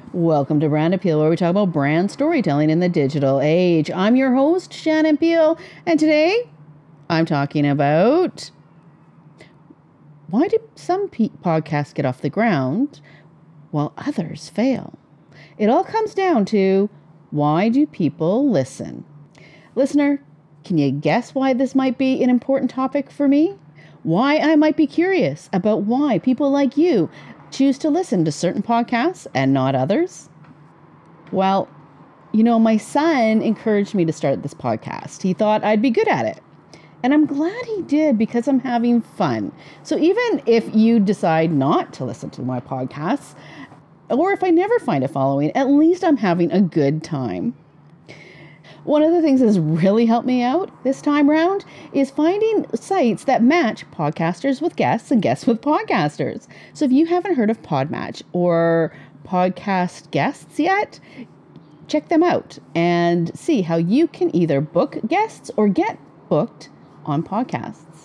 Welcome to Brand Appeal, where we talk about brand storytelling in the digital age. I'm your host, Shannon Peel, and today I'm talking about why do some podcasts get off the ground while others fail? It all comes down to, why do people listen? Listener, can you guess why this might be an important topic for me? Why I might be curious about why people like you choose to listen to certain podcasts and not others? Well, my son encouraged me to start this podcast. He thought I'd be good at it. And I'm glad he did, because I'm having fun. So even if you decide not to listen to my podcasts, or if I never find a following, at least I'm having a good time. One of the things that's really helped me out this time round is finding sites that match podcasters with guests and guests with podcasters. So if you haven't heard of Podmatch or Podcast Guests yet, check them out and see how you can either book guests or get booked on podcasts.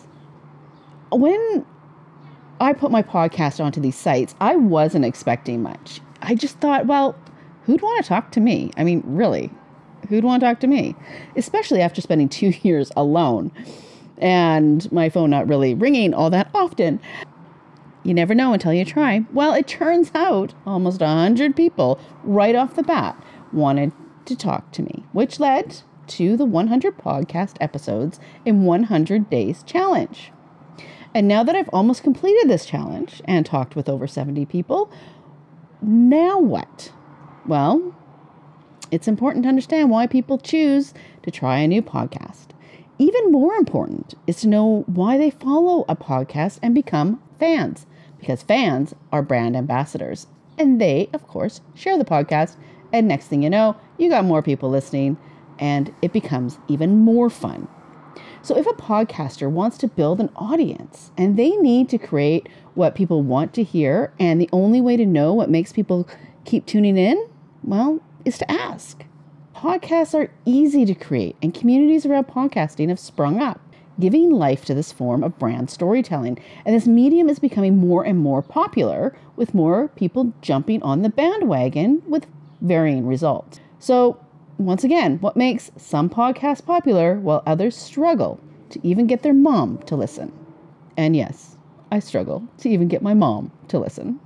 When I put my podcast onto these sites, I wasn't expecting much. I just thought, well, who'd want to talk to me? I mean, really? Who'd want to talk to me? Especially after spending 2 years alone and my phone not really ringing all that often. You never know until you try. Well, it turns out almost 100 people right off the bat wanted to talk to me, which led to the 100 podcast episodes in 100 days challenge. And now that I've almost completed this challenge and talked with over 70 people, now what? Well, it's important to understand why people choose to try a new podcast. Even more important is to know why they follow a podcast and become fans, because fans are brand ambassadors, and they, of course, share the podcast. And next thing you know, you got more people listening, and it becomes even more fun. So if a podcaster wants to build an audience and they need to create what people want to hear, and the only way to know what makes people keep tuning in, well, is to ask. Podcasts are easy to create, and communities around podcasting have sprung up, giving life to this form of brand storytelling. And this medium is becoming more and more popular, with more people jumping on the bandwagon with varying results. So once again, what makes some podcasts popular while others struggle to even get their mom to listen? And yes, I struggle to even get my mom to listen.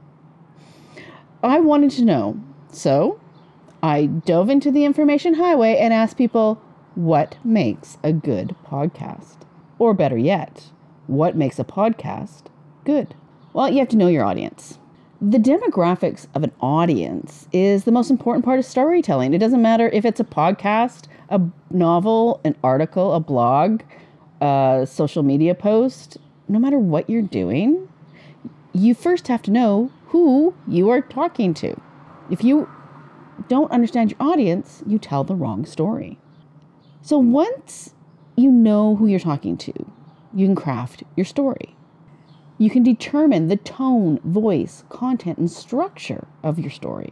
I wanted to know, so I dove into the information highway and asked people, what makes a good podcast? Or better yet, what makes a podcast good? Well, you have to know your audience. The demographics of an audience is the most important part of storytelling. It doesn't matter if it's a podcast, a novel, an article, a blog, a social media post. No matter what you're doing, you first have to know who you are talking to. If you don't understand your audience, you tell the wrong story. So once you know who you're talking to, you can craft your story. You can determine the tone, voice, content, and structure of your story.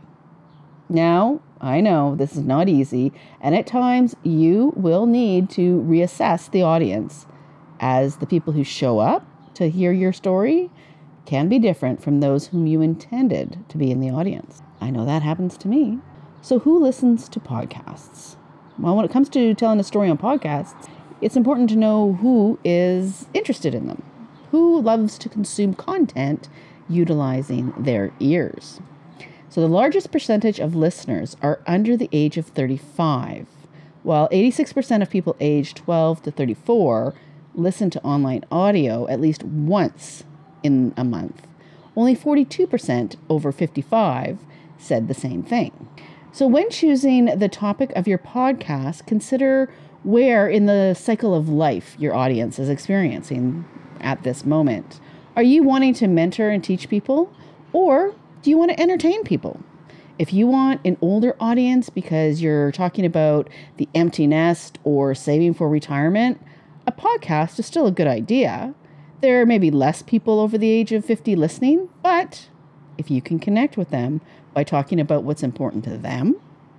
Now, I know this is not easy, and at times you will need to reassess the audience, as the people who show up to hear your story can be different from those whom you intended to be in the audience. I know that happens to me. So who listens to podcasts? Well, when it comes to telling a story on podcasts, it's important to know who is interested in them, who loves to consume content utilizing their ears. So the largest percentage of listeners are under the age of 35, while 86% of people aged 12 to 34 listen to online audio at least once in a month. Only 42% over 55 said the same thing. So when choosing the topic of your podcast, consider where in the cycle of life your audience is experiencing at this moment. Are you wanting to mentor and teach people, or do you want to entertain people? If you want an older audience because you're talking about the empty nest or saving for retirement, a podcast is still a good idea. There may be less people over the age of 50 listening, but if you can connect with them by talking about what's important to them,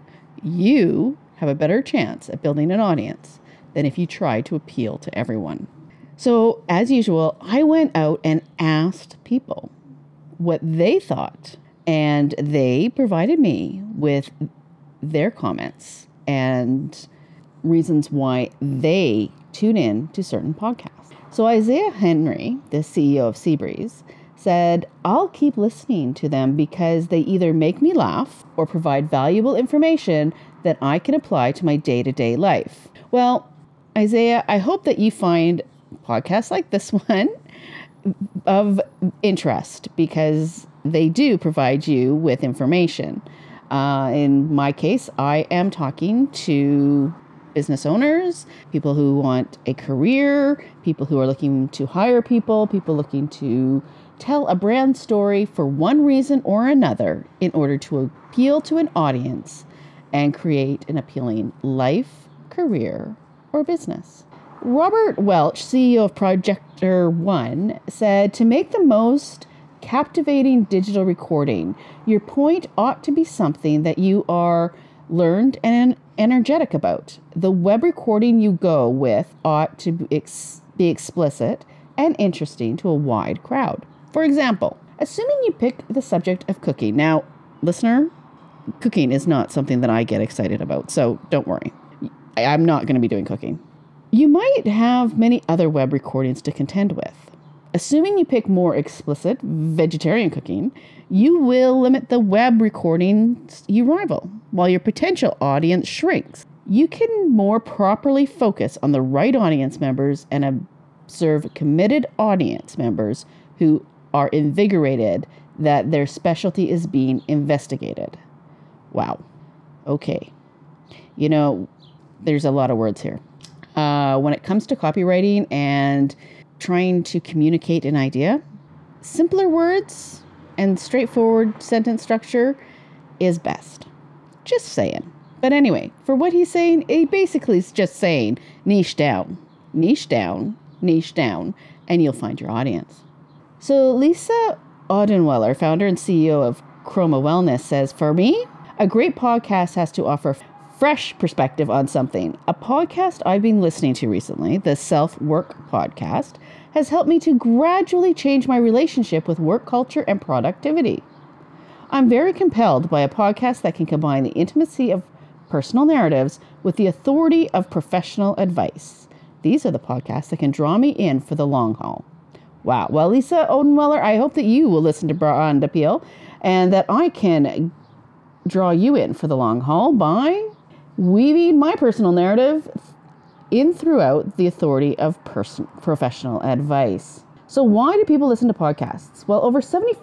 you have a better chance at building an audience than if you try to appeal to everyone. So, as usual, I went out and asked people what they thought And they provided me with their comments and reasons why they tune in to certain podcasts. So Isaiah Henry, the CEO of Seabreeze, said, I'll keep listening to them because they either make me laugh or provide valuable information that I can apply to my day-to-day life. Well, Isaiah, I hope that you find podcasts like this one of interest because they do provide you with information. In my case, I am talking to business owners, people who want a career, people who are looking to hire people looking to tell a brand story for one reason or another in order to appeal to an audience and create an appealing life, career, or business. Robert Welch, CEO of Projector One, said, to make the most captivating digital recording, your point ought to be something that you are learned and energetic about. The web recording you go with ought to be explicit and interesting to a wide crowd. For example, assuming you pick the subject of cooking. Now, listener, cooking is not something that I get excited about, so don't worry. I'm not going to be doing cooking. You might have many other web recordings to contend with. Assuming you pick more explicit vegetarian cooking, you will limit the web recordings you rival, while your potential audience shrinks. You can more properly focus on the right audience members and observe committed audience members who are invigorated that their specialty is being investigated. Wow. Okay. You know, there's a lot of words here. When it comes to copywriting and trying to communicate an idea, simpler words and straightforward sentence structure is best. Just saying. But anyway, for what he's saying, he basically is just saying niche down, niche down, niche down, and you'll find your audience. So Lisa Audenweller, founder and CEO of Chroma Wellness, says, for me, a great podcast has to offer fresh perspective on something. A podcast I've been listening to recently, the Self-Work Podcast, has helped me to gradually change my relationship with work culture and productivity. I'm very compelled by a podcast that can combine the intimacy of personal narratives with the authority of professional advice. These are the podcasts that can draw me in for the long haul. Wow. Well, Lisa Odenweller, I hope that you will listen to Brand Appeal and that I can draw you in for the long haul by weaving my personal narrative in throughout the authority of professional advice. So why do people listen to podcasts? Well, over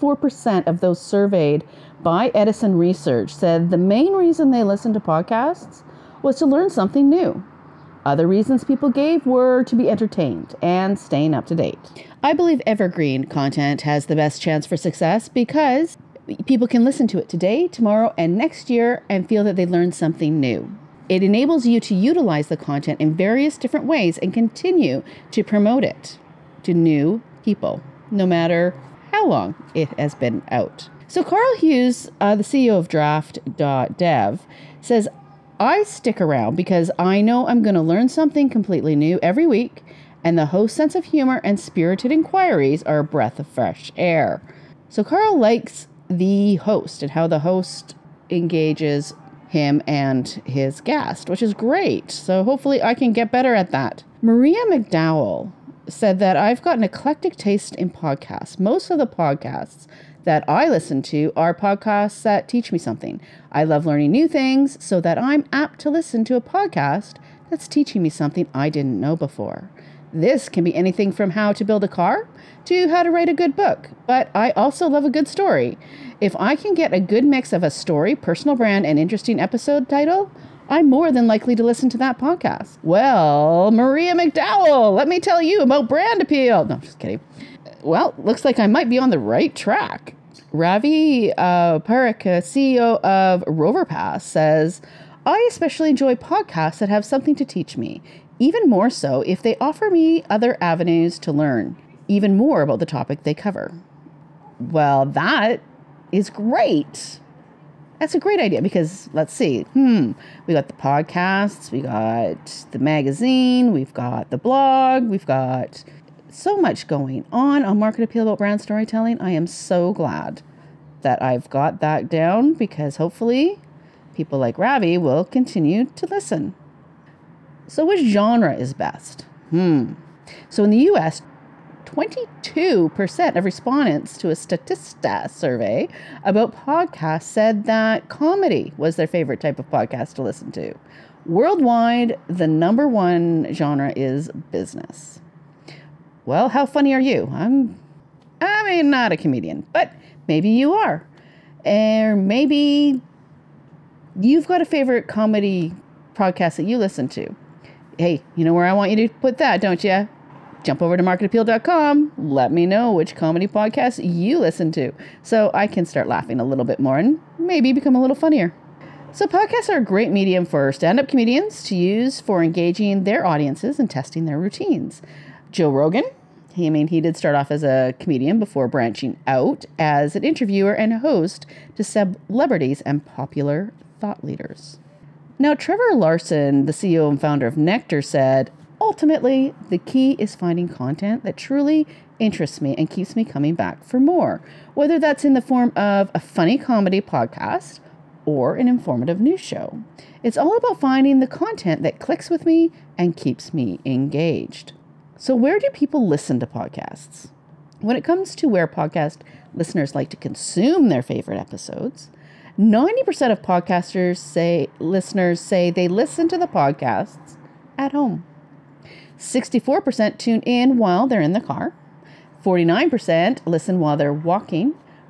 74% of those surveyed by Edison Research said the main reason they listened to podcasts was to learn something new. Other reasons people gave were to be entertained and staying up to date. I believe evergreen content has the best chance for success because people can listen to it today, tomorrow, and next year and feel that they learned something new. It enables you to utilize the content in various different ways and continue to promote it to new people, no matter how long it has been out. So Carl Hughes, the CEO of Draft.dev, says, I stick around because I know I'm going to learn something completely new every week, and the host's sense of humor and spirited inquiries are a breath of fresh air. So Carl likes the host and how the host engages him and his guest, which is great. So hopefully I can get better at that. Maria McDowell said that I've got an eclectic taste in podcasts. Most of the podcasts that I listen to are podcasts that teach me something. I love learning new things so that I'm apt to listen to a podcast that's teaching me something I didn't know before. This can be anything from how to build a car to how to write a good book, but I also love a good story. If I can get a good mix of a story, personal brand, and interesting episode title, I'm more than likely to listen to that podcast. Well, Maria McDowell, let me tell you about Brand Appeal. No, just kidding. Well, looks like I might be on the right track. Ravi Parekh, CEO of RoverPass, says, I especially enjoy podcasts that have something to teach me, even more so if they offer me other avenues to learn even more about the topic they cover. Well, that is great. That's a great idea because let's see. We got the podcasts, we got the magazine, we've got the blog, we've got so much going on Market Appeal about brand storytelling. I am so glad that I've got that down because hopefully people like Ravi will continue to listen. So which genre is best? So in the US, 22% of respondents to a Statista survey about podcasts said that comedy was their favorite type of podcast to listen to. Worldwide, the number one genre is business. Well, how funny are you? I mean, not a comedian, but maybe you are. Or maybe you've got a favorite comedy podcast that you listen to. Hey, you know where I want you to put that, don't you? Jump over to marketappeal.com. Let me know which comedy podcast you listen to so I can start laughing a little bit more and maybe become a little funnier. So podcasts are a great medium for stand-up comedians to use for engaging their audiences and testing their routines. Joe Rogan, he did start off as a comedian before branching out as an interviewer and host to celebrities and popular thought leaders. Now, Trevor Larson, the CEO and founder of Nectar, said, ultimately, the key is finding content that truly interests me and keeps me coming back for more, whether that's in the form of a funny comedy podcast or an informative news show. It's all about finding the content that clicks with me and keeps me engaged. So where do people listen to podcasts? When it comes to where podcast listeners like to consume their favorite episodes, 90% of listeners say they listen to the podcasts at home. 64% tune in while they're in the car. 49% listen while they're walking.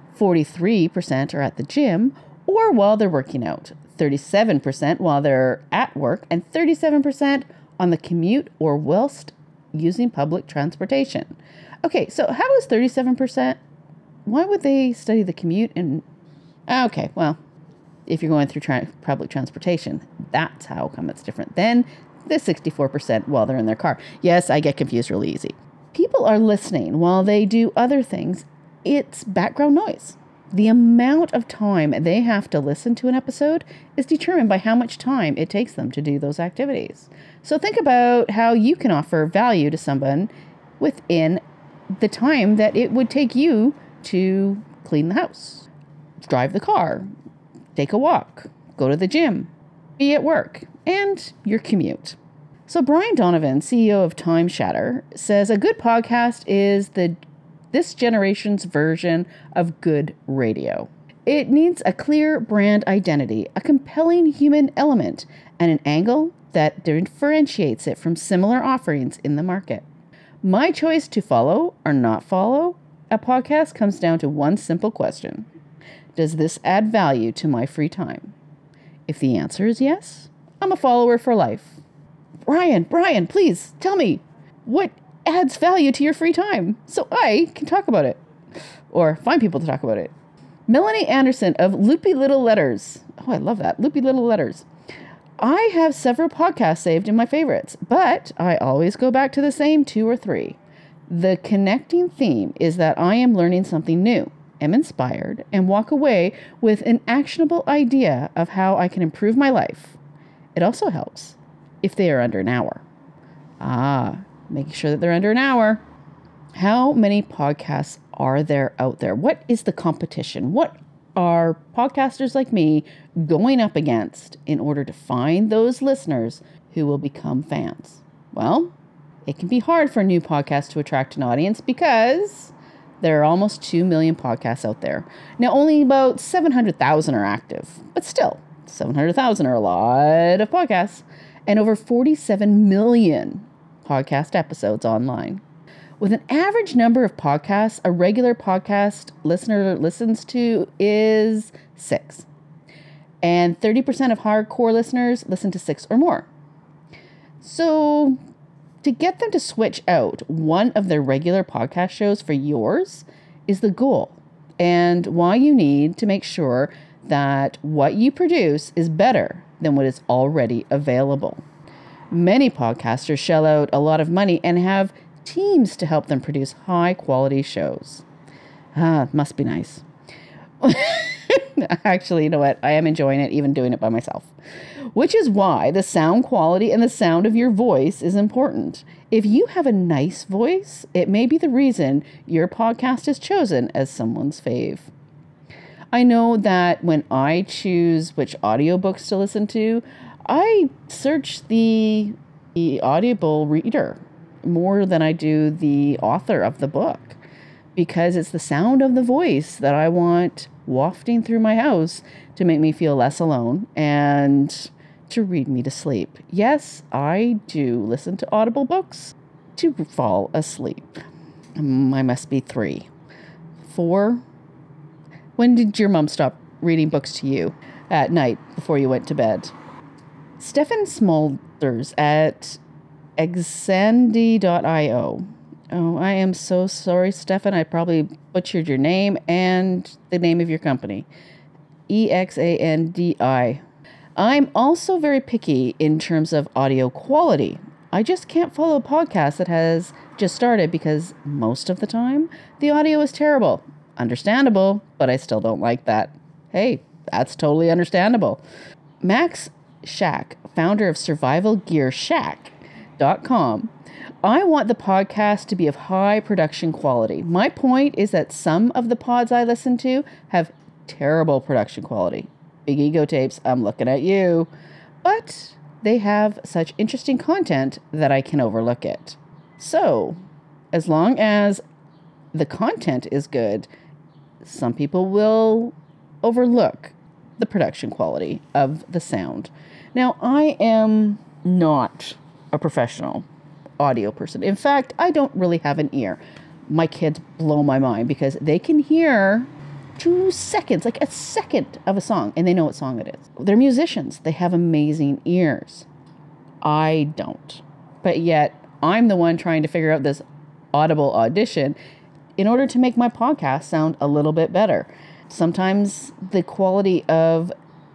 43% are at the gym or while they're working out. 37% while they're at work, and 37% on the commute or whilst using public transportation. Okay, so how is 37%? Why would they study the commute? Okay, well, if you're going through public transportation, that's how come it's different than the 64% while they're in their car. Yes, I get confused really easy. People are listening while they do other things. It's background noise. The amount of time they have to listen to an episode is determined by how much time it takes them to do those activities. So think about how you can offer value to someone within the time that it would take you to clean the house, drive the car, take a walk, go to the gym, be at work, and your commute. So Brian Donovan, CEO of Time Shatter, says a good podcast is this generation's version of good radio. It needs a clear brand identity, a compelling human element, and an angle that differentiates it from similar offerings in the market. My choice to follow or not follow a podcast comes down to one simple question. Does this add value to my free time? If the answer is yes, I'm a follower for life. Brian, please tell me what adds value to your free time so I can talk about it or find people to talk about it. Melanie Anderson of Loopy Little Letters. Oh, I love that. Loopy Little Letters. I have several podcasts saved in my favorites, but I always go back to the same 2 or 3. The connecting theme is that I am learning something new, am inspired, and walk away with an actionable idea of how I can improve my life. It also helps if they are under an hour. Making sure that they're under an hour. How many podcasts are there out there? What is the competition? What are podcasters like me going up against in order to find those listeners who will become fans? Well, it can be hard for a new podcast to attract an audience because there are almost 2 million podcasts out there. Now, only about 700,000 are active, but still, 700,000 are a lot of podcasts, and over 47 million podcast episodes online. With an average number of podcasts, a regular podcast listener listens to is 6. And 30% of hardcore listeners listen to 6 or more. So to get them to switch out one of their regular podcast shows for yours is the goal, and why you need to make sure that what you produce is better than what is already available. Many podcasters shell out a lot of money and have teams to help them produce high-quality shows. Must be nice. Actually, you know what? I am enjoying it, even doing it by myself. Which is why the sound quality and the sound of your voice is important. If you have a nice voice, it may be the reason your podcast is chosen as someone's fave. I know that when I choose which audiobooks to listen to, I search the Audible reader more than I do the author of the book, because it's the sound of the voice that I want wafting through my house to make me feel less alone and to read me to sleep. Yes, I do listen to Audible books to fall asleep. I must be 3. 4. When did your mom stop reading books to you at night before you went to bed? Stefan Smulders at exandi.io. Oh, I am so sorry, Stefan. I probably butchered your name and the name of your company. EXANDI. I'm also very picky in terms of audio quality. I just can't follow a podcast that has just started because most of the time the audio is terrible. Understandable, but I still don't like that. Hey, that's totally understandable. Max Shack, founder of survivalgearshack.com. I want the podcast to be of high production quality. My point is that some of the pods I listen to have terrible production quality. Big Ego Tapes, I'm looking at you. But they have such interesting content that I can overlook it. So, as long as the content is good, some people will overlook the production quality of the sound. Now, I am not a professional audio person. In fact, I don't really have an ear. My kids blow my mind because they can hear 2 seconds, like a second of a song, and they know what song it is. They're musicians. They have amazing ears. I don't. But yet, I'm the one trying to figure out this Audible audition in order to make my podcast sound a little bit better. Sometimes the quality of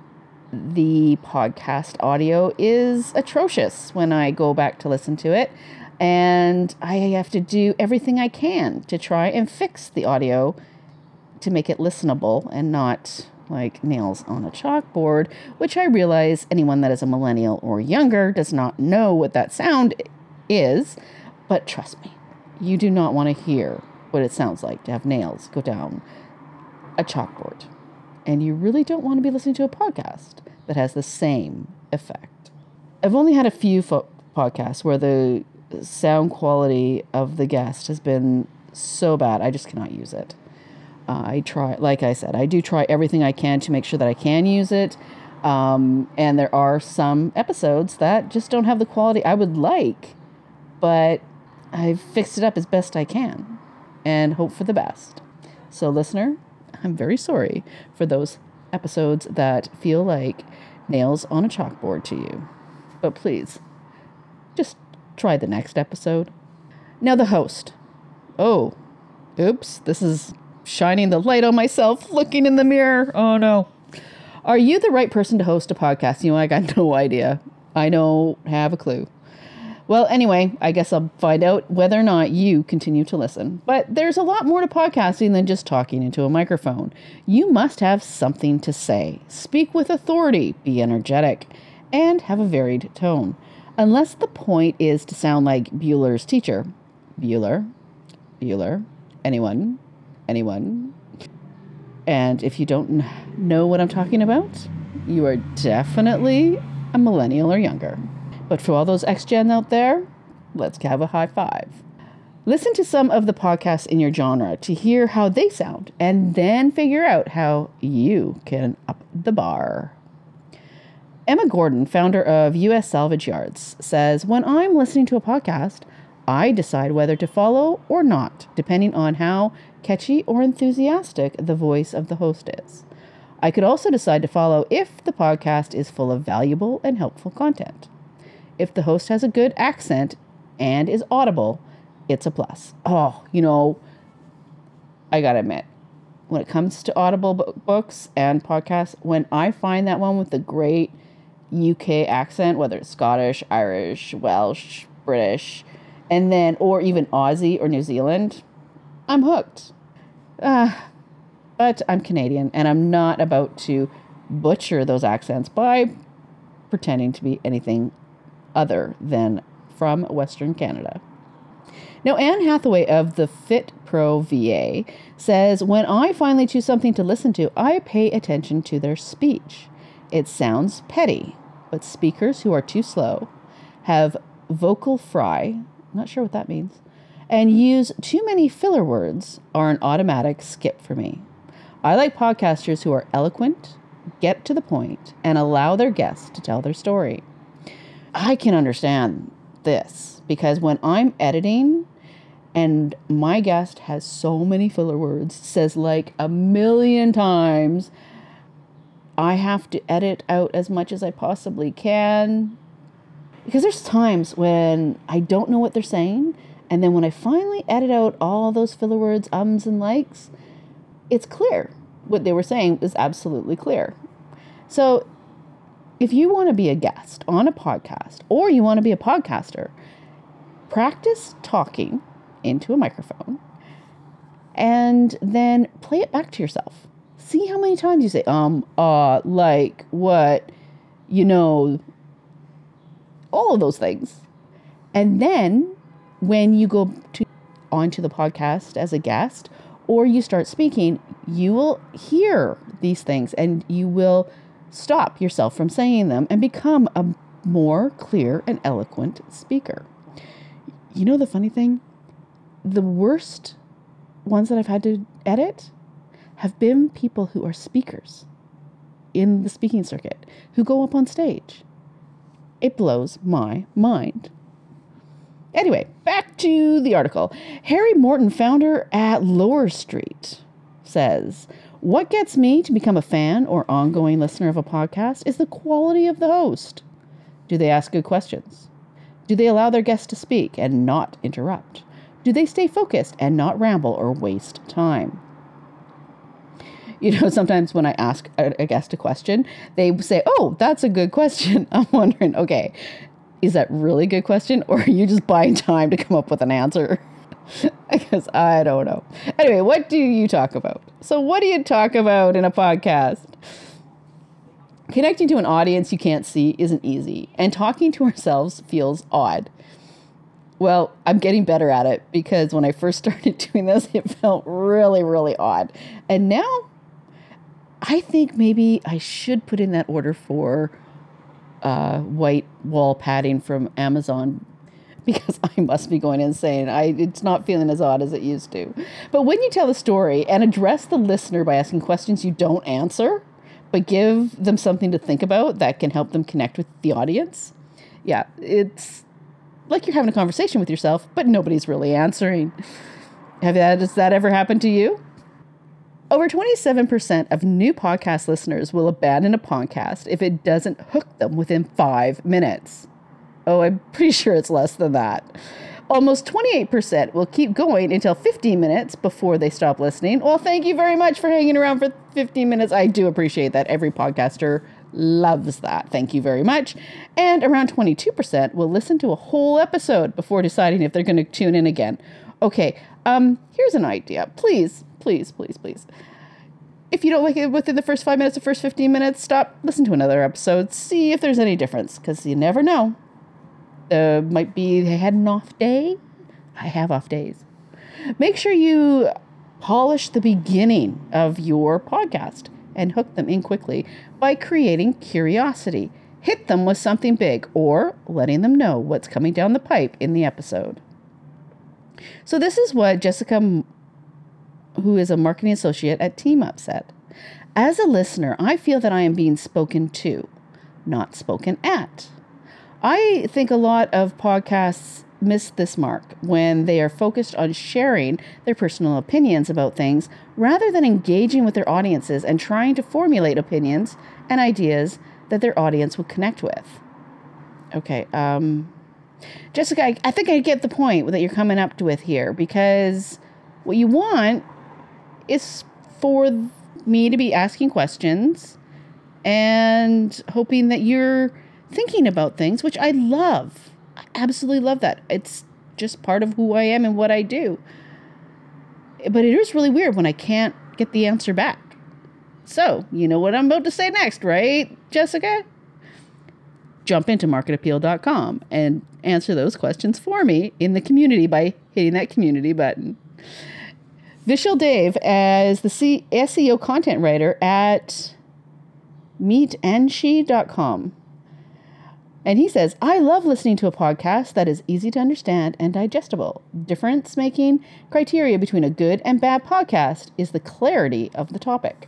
the podcast audio is atrocious when I go back to listen to it, and I have to do everything I can to try and fix the audio to make it listenable and not like nails on a chalkboard, which I realize anyone that is a millennial or younger does not know what that sound is. But trust me, you do not want to hear what it sounds like to have nails go down a chalkboard. And you really don't want to be listening to a podcast that has the same effect. I've only had a few podcasts where the sound quality of the guest has been so bad, I just cannot use it. I try, like I said, I do try everything I can to make sure that I can use it. And there are some episodes that just don't have the quality I would like, but I've fixed it up as best I can and hope for the best. So listener, I'm very sorry for those episodes that feel like nails on a chalkboard to you. But please, just try the next episode. Now the host. Oh, oops, this is shining the light on myself, looking in the mirror. Oh no. Are you the right person to host a podcast? You know, I got no idea. I don't have a clue. Well, anyway, I guess I'll find out whether or not you continue to listen. But there's a lot more to podcasting than just talking into a microphone. You must have something to say. Speak with authority, be energetic, and have a varied tone. Unless the point is to sound like Bueller's teacher. Bueller, anyone. And if you don't know what I'm talking about, you are definitely a millennial or younger. But for all those ex-gen out there, let's have a high five. Listen to some of the podcasts in your genre to hear how they sound, and then figure out how you can up the bar. Emma Gordon, founder of US Salvage Yards, says, when I'm listening to a podcast, I decide whether to follow or not, depending on how catchy or enthusiastic the voice of the host is. I could also decide to follow if the podcast is full of valuable and helpful content. If the host has a good accent and is audible, it's a plus. Oh, you know, I gotta admit, when it comes to Audible books and podcasts, when I find that one with the great UK accent, whether it's Scottish, Irish, Welsh, British, and then, or even Aussie or New Zealand, I'm hooked. But I'm Canadian, and I'm not about to butcher those accents by pretending to be anything other than from Western Canada. Now, Anne Hathaway of the Fit Pro VA, says, when I finally choose something to listen to, I pay attention to their speech. It sounds petty, but speakers who are too slow, have vocal fry, not sure what that means, and use too many filler words are an automatic skip for me. I like podcasters who are eloquent, get to the point, and allow their guests to tell their story. I can understand this because when I'm editing and my guest has so many filler words, says like a million times, I have to edit out as much as I possibly can. Because there's times when I don't know what they're saying, and then when I finally edit out all those filler words, ums and likes, it's clear. What they were saying is absolutely clear. So if you want to be a guest on a podcast, or you want to be a podcaster, practice talking into a microphone and then play it back to yourself. See how many times you say, like, what, all of those things. And then when you go onto the podcast as a guest, or you start speaking, you will hear these things and you will stop yourself from saying them and become a more clear and eloquent speaker. You know the funny thing? The worst ones that I've had to edit have been people who are speakers in the speaking circuit, who go up on stage. It blows my mind. Anyway, back to the article. Harry Morton, founder at Lower Street, says, what gets me to become a fan or ongoing listener of a podcast is the quality of the host. Do they ask good questions? Do they allow their guests to speak and not interrupt? Do they stay focused and not ramble or waste time? Sometimes when I ask a guest a question, they say, oh, that's a good question. I'm wondering, okay, is that really a good question? Or are you just buying time to come up with an answer? Because I don't know. Anyway, what do you talk about? So what do you talk about in a podcast? Connecting to an audience you can't see isn't easy, and talking to ourselves feels odd. Well, I'm getting better at it because when I first started doing this, it felt really, really odd. And now I think maybe I should put in that order for white wall padding from Amazon, because I must be going insane. It's not feeling as odd as it used to. But when you tell the story and address the listener by asking questions you don't answer, but give them something to think about that can help them connect with the audience, yeah, it's like you're having a conversation with yourself, but nobody's really answering. Has that ever happened to you? Over 27% of new podcast listeners will abandon a podcast if it doesn't hook them within 5 minutes. Oh, I'm pretty sure it's less than that. Almost 28% will keep going until 15 minutes before they stop listening. Well, thank you very much for hanging around for 15 minutes. I do appreciate that. Every podcaster loves that. Thank you very much. And around 22% will listen to a whole episode before deciding if they're going to tune in again. Okay, here's an idea. Please. If you don't like it within the first 5 minutes, the first 15 minutes, stop, listen to another episode, see if there's any difference, because you never know. Might be they had an off day. I have off days. Make sure you polish the beginning of your podcast and hook them in quickly by creating curiosity. Hit them with something big or letting them know what's coming down the pipe in the episode. So this is what Jessica, who is a marketing associate at TeamUp, said. As a listener, I feel that I am being spoken to, not spoken at. I think a lot of podcasts miss this mark when they are focused on sharing their personal opinions about things rather than engaging with their audiences and trying to formulate opinions and ideas that their audience will connect with. Okay, Jessica, I think I get the point that you're coming up with here, because what you want is for me to be asking questions and hoping that you're thinking about things, which I love. I absolutely love that. It's just part of who I am and what I do. But it is really weird when I can't get the answer back. So, you know what I'm about to say next, right, Jessica? Jump into marketappeal.com and answer those questions for me in the community by hitting that community button. Vishal Dave is the SEO content writer at meetandshe.com. And he says, I love listening to a podcast that is easy to understand and digestible. Difference-making criteria between a good and bad podcast is the clarity of the topic.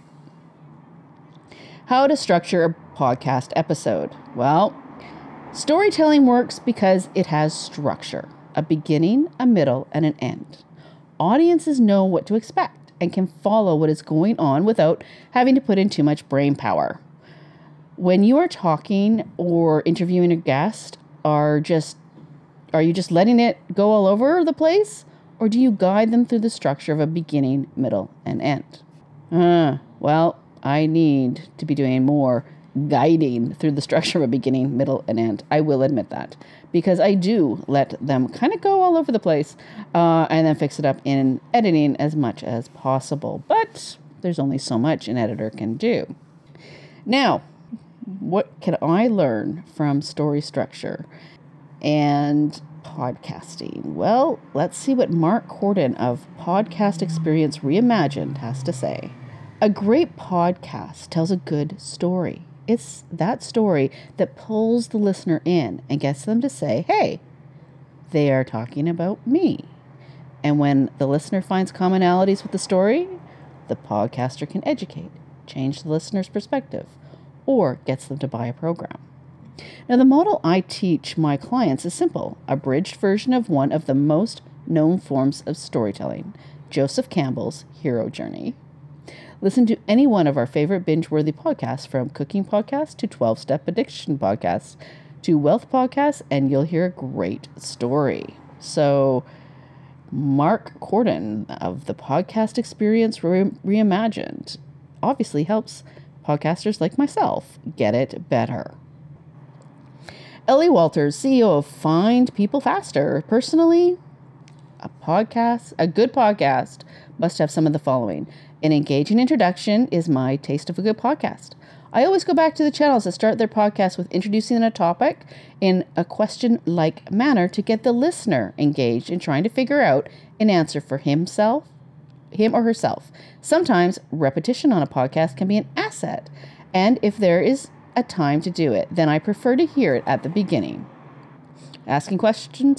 How to structure a podcast episode. Well, storytelling works because it has structure, a beginning, a middle, and an end. Audiences know what to expect and can follow what is going on without having to put in too much brain power. When you are talking or interviewing a guest, are you just letting it go all over the place? Or do you guide them through the structure of a beginning, middle, and end? Well, I need to be doing more guiding through the structure of a beginning, middle, and end. I will admit that. Because I do let them kind of go all over the place and then fix it up in editing as much as possible. But there's only so much an editor can do. Now, what can I learn from story structure and podcasting? Well, let's see what Mark Corden of Podcast Experience Reimagined has to say. A great podcast tells a good story. It's that story that pulls the listener in and gets them to say, hey, they are talking about me. And when the listener finds commonalities with the story, the podcaster can educate, change the listener's perspective, or gets them to buy a program. Now, the model I teach my clients is simple, a abridged version of one of the most known forms of storytelling, Joseph Campbell's Hero Journey. Listen to any one of our favorite binge-worthy podcasts, from cooking podcasts to 12-step addiction podcasts to wealth podcasts, and you'll hear a great story. So, Mark Corden of the Podcast Experience Reimagined obviously helps podcasters like myself get it better. Ellie Walters, CEO of Find People Faster. Personally, a good podcast must have some of the following. An engaging introduction is my taste of a good podcast. I always go back to the channels that start their podcast with introducing a topic in a question-like manner to get the listener engaged in trying to figure out an answer for him or herself. Sometimes repetition on a podcast can be an asset, and if there is a time to do it, then I prefer to hear it at the beginning. Asking questions.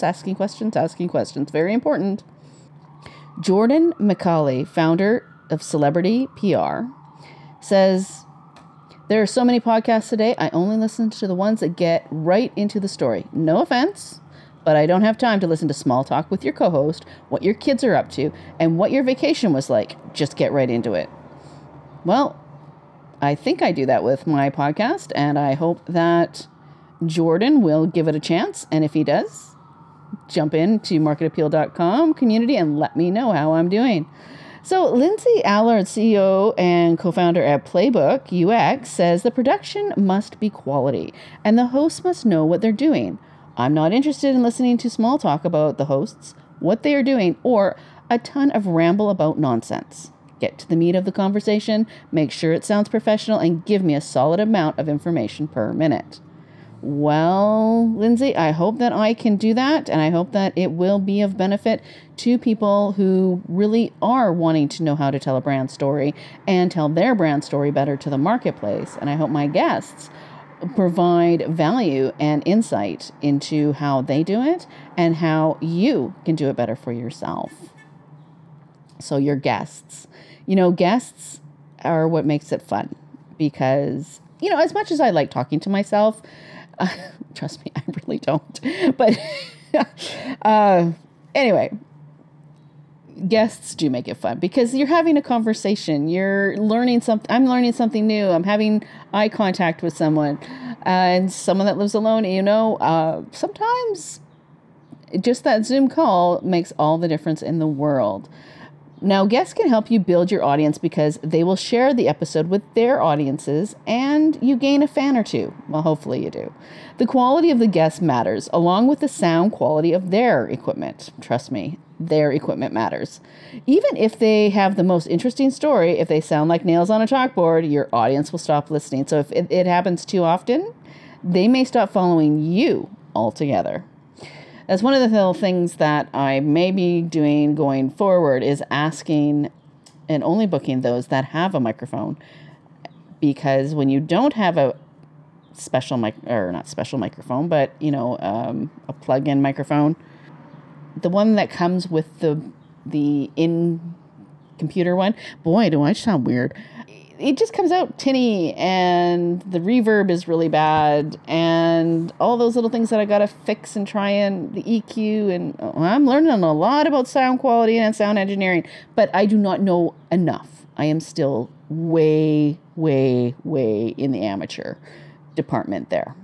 Very important. Jordan McCauley, founder of Celebrity PR, says, there are so many podcasts today, I only listen to the ones that get right into the story. No offense, but I don't have time to listen to small talk with your co-host, what your kids are up to, and what your vacation was like. Just get right into it. Well, I think I do that with my podcast, and I hope that Jordan will give it a chance. And if he does, jump into marketappeal.com community and let me know how I'm doing. So Lindsay Allard, CEO and co-founder at Playbook UX, says the production must be quality and the hosts must know what they're doing. I'm not interested in listening to small talk about the hosts, what they are doing, or a ton of ramble about nonsense. Get to the meat of the conversation, make sure it sounds professional, and give me a solid amount of information per minute. Well, Lindsay, I hope that I can do that, and I hope that it will be of benefit to people who really are wanting to know how to tell a brand story and tell their brand story better to the marketplace. And I hope my guests provide value and insight into how they do it and how you can do it better for yourself. So your guests. Guests are what makes it fun because, as much as I like talking to myself, trust me, I really don't. But anyway, guests do make it fun because you're having a conversation. You're learning something. I'm learning something new. I'm having eye contact with someone, and someone that lives alone. Sometimes just that Zoom call makes all the difference in the world. Now, guests can help you build your audience because they will share the episode with their audiences and you gain a fan or two. Well, hopefully you do. The quality of the guest matters, along with the sound quality of their equipment. Trust me, their equipment matters. Even if they have the most interesting story, if they sound like nails on a chalkboard, your audience will stop listening. So if it happens too often, they may stop following you altogether. That's one of the little things that I may be doing going forward, is asking and only booking those that have a microphone. Because when you don't have a special not special microphone, but a plug-in microphone, the one that comes with the in computer one, boy, do I sound weird. It just comes out tinny, and the reverb is really bad, and all those little things that I gotta fix and try, and the EQ, and I'm learning a lot about sound quality and sound engineering, but I do not know enough. I am still way, way, way in the amateur department there.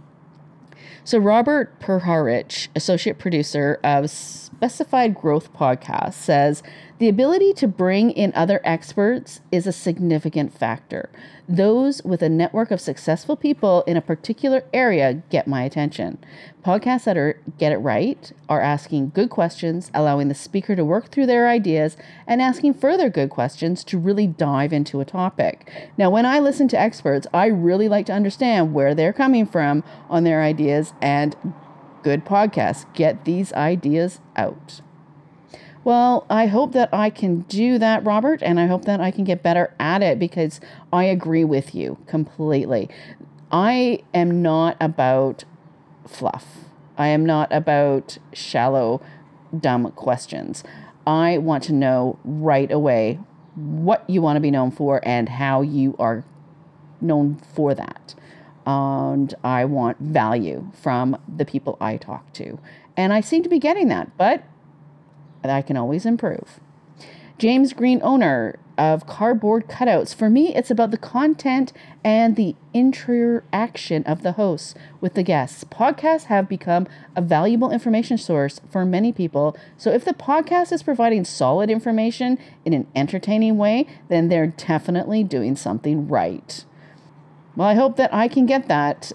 So Robert Perharich, associate producer of Specified Growth Podcast, says the ability to bring in other experts is a significant factor. Those with a network of successful people in a particular area get my attention. Podcasts that get it right are asking good questions, allowing the speaker to work through their ideas, and asking further good questions to really dive into a topic. Now, when I listen to experts, I really like to understand where they're coming from on their ideas, and good podcasts get these ideas out. Well, I hope that I can do that, Robert, and I hope that I can get better at it, because I agree with you completely. I am not about fluff. I am not about shallow, dumb questions. I want to know right away what you want to be known for and how you are known for that. And I want value from the people I talk to. And I seem to be getting that, but I can always improve. James Green, owner of Cardboard Cutouts. For me, it's about the content and the interaction of the hosts with the guests. Podcasts have become a valuable information source for many people. So if the podcast is providing solid information in an entertaining way, then they're definitely doing something right. Well, I hope that I can get that,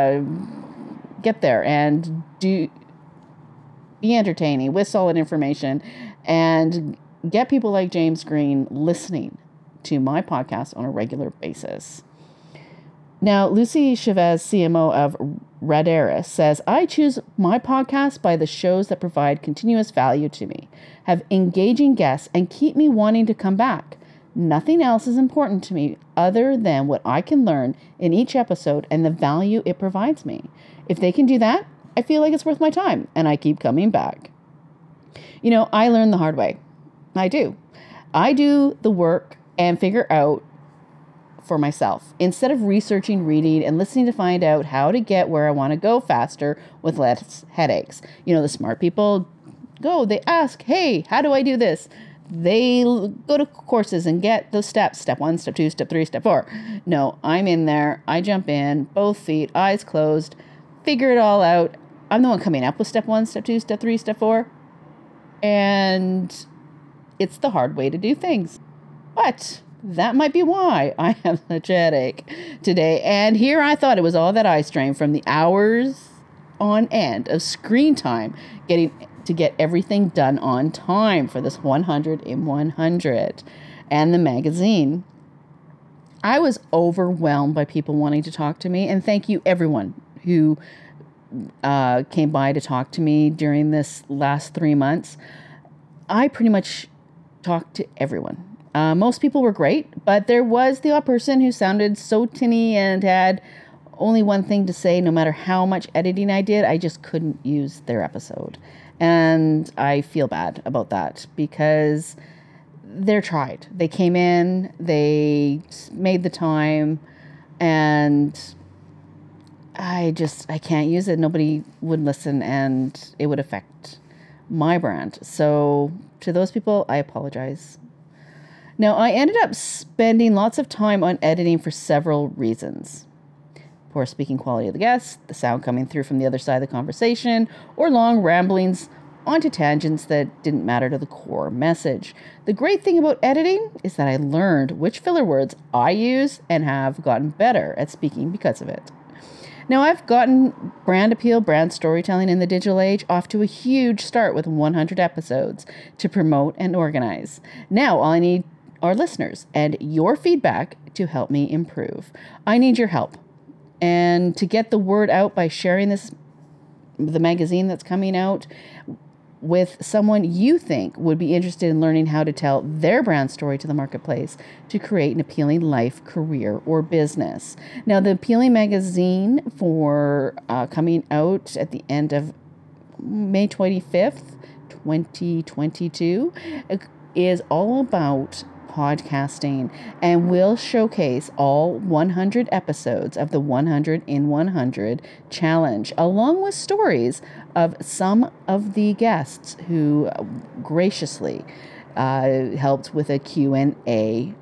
get there and be entertaining with solid information and get people like James Green listening to my podcast on a regular basis. Now, Lucy Chavez, CMO of Radaris, says, I choose my podcast by the shows that provide continuous value to me, have engaging guests, and keep me wanting to come back. Nothing else is important to me other than what I can learn in each episode and the value it provides me. If they can do that, I feel like it's worth my time, and I keep coming back. I learned the hard way. I do. I do the work and figure out for myself, instead of researching, reading, and listening to find out how to get where I want to go faster with less headaches. The smart people they ask, hey, how do I do this? They go to courses and get those steps, step 1, step 2, step 3, step 4. No, I'm in there. I jump in, both feet, eyes closed, figure it all out. I'm the one coming up with step 1, step 2, step 3, step 4. And it's the hard way to do things. But that might be why I have such a headache today. And here I thought it was all that eye strain from the hours on end of screen time getting to get everything done on time for this 100 in 100 and the magazine. I was overwhelmed by people wanting to talk to me, and thank you everyone who came by to talk to me during this last 3 months. I pretty much talked to everyone. Most people were great, but there was the odd person who sounded so tinny and had only one thing to say. No matter how much editing I did, I just couldn't use their episode. And I feel bad about that, because they're tried. They came in, they made the time, and I can't use it. Nobody would listen, and it would affect my brand. So to those people, I apologize. Now, I ended up spending lots of time on editing for several reasons. Poor speaking quality of the guests, the sound coming through from the other side of the conversation, or long ramblings onto tangents that didn't matter to the core message. The great thing about editing is that I learned which filler words I use and have gotten better at speaking because of it. Now, I've gotten brand appeal, brand storytelling in the digital age off to a huge start with 100 episodes to promote and organize. Now, all I need are listeners and your feedback to help me improve. I need your help. And to get the word out by sharing this the magazine that's coming out with someone you think would be interested in learning how to tell their brand story to the marketplace to create an appealing life, career, or business. Now, the Appealing magazine for coming out at the end of May 25th, 2022 is all about podcasting and will showcase all 100 episodes of the 100 in 100 challenge, along with stories of some of the guests who graciously helped with a Q&A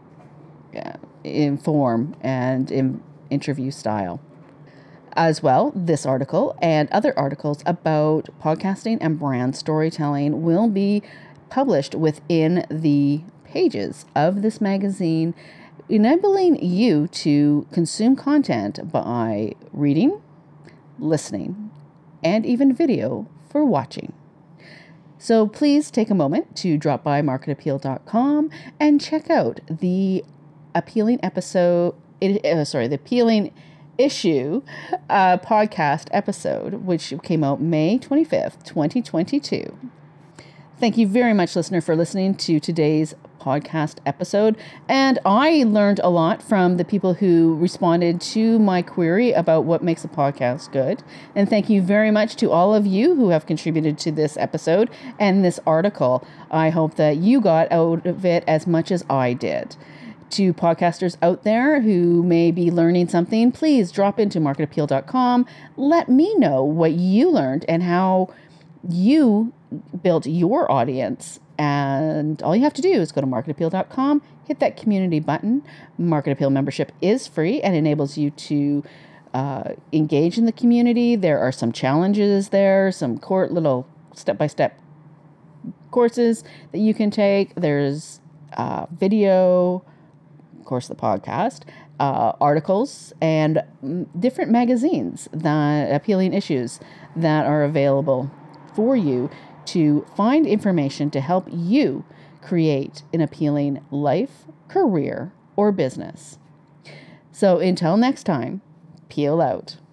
in form and in interview style. As well, this article and other articles about podcasting and brand storytelling will be published within the pages of this magazine, enabling you to consume content by reading, listening, and even video for watching. So please take a moment to drop by marketappeal.com and check out the Appealing the Appealing Issue podcast episode, which came out May 25th, 2022. Thank you very much, listener, for listening to today's podcast episode. And I learned a lot from the people who responded to my query about what makes a podcast good. And thank you very much to all of you who have contributed to this episode and this article. I hope that you got out of it as much as I did. To podcasters out there who may be learning something, please drop into marketappeal.com. Let me know what you learned and how you built your audience. And all you have to do is go to marketappeal.com, hit that community button. Market Appeal membership is free and enables you to engage in the community. There are some challenges there, some little step-by-step courses that you can take. There's video, of course, the podcast, articles, and different magazines, the Appealing issues that are available for you to find information to help you create an appealing life, career, or business. So until next time, peel out.